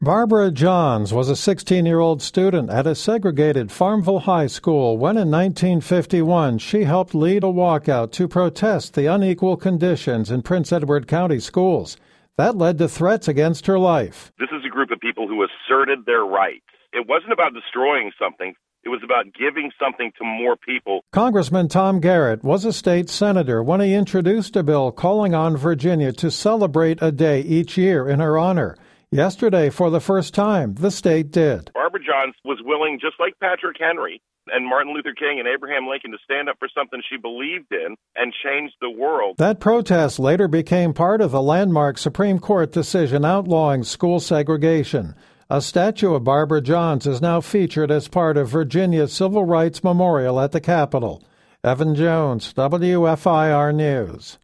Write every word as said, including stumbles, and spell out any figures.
Barbara Johns was a sixteen-year-old student at a segregated Farmville High School when in nineteen fifty-one she helped lead a walkout to protest the unequal conditions in Prince Edward County schools. That led to threats against her life. This is a group of people who asserted their rights. It wasn't about destroying something. It was about giving something to more people. Congressman Tom Garrett was a state senator when he introduced a bill calling on Virginia to celebrate a day each year in her honor. Yesterday, for the first time, the state did. Barbara Johns was willing, just like Patrick Henry and Martin Luther King and Abraham Lincoln, to stand up for something she believed in and change the world. That protest later became part of the landmark Supreme Court decision outlawing school segregation. A statue of Barbara Johns is now featured as part of Virginia's Civil Rights Memorial at the Capitol. Evan Jones, W F I R News.